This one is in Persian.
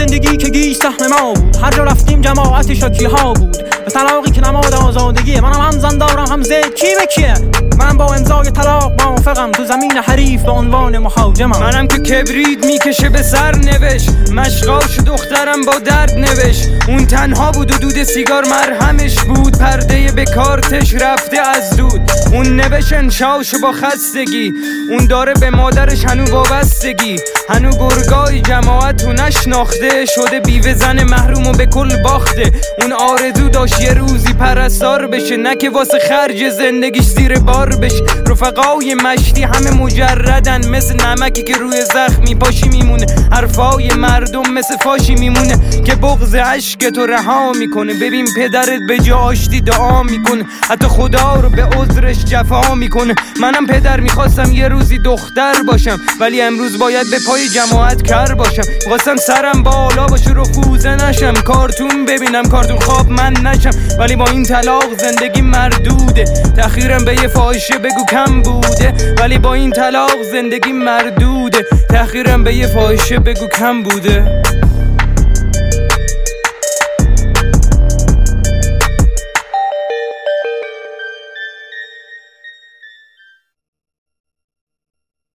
زندگی که گیج سهم ما بود، هر جا رفتیم جماعت شاکی ها بود. به طلاقی که نماد آزادگی، منم هم زن دارم هم زد کی به کیه. من با امضای طلاق موافقم، تو زمین حریف به عنوان مهاجمم. منم که کبریت میکشه به سر نوشت، مشقاش دخترم با درد نوشت. اون تنها بود و دود سیگار مرهمش بود، پرده به کارتش رفته از دود. اون نوشت انشاش با خستگی، اون داره به مادرش هنو وابستگی. هنو گرگای جماعت تو نشناخته، شده بیوه زن محروم و به کل باخته. اون آرزو داشت یه روزی پرستار بشه، نه که واسه خرج زندگیش زیر بار بشه. رفقای مشتی همه مجردن، مثل نمکی که روی زخمی پاشی میمونه. حرفای مردم مثل فاشی میمونه که بغض عشق تو رها میکنه. ببین پدرت به جا آشتی دعا میکنه، حتی خدا رو به عذرش جفا میکنه. منم پدر میخواستم یه روزی دختر باشم، ولی امروز باید به پای جماعت کر باشم. خواستم سرم بالا باشه رفوزه نشم، کارتون ببینم کارتون خواب من نشم. ولی با این طلاق زندگی مردوده، تأخیرم به یه فاحشه بگو کم بوده. ولی با این طلاق زندگی مردوده، تأخیرم به یه فاحشه بگو کم بوده.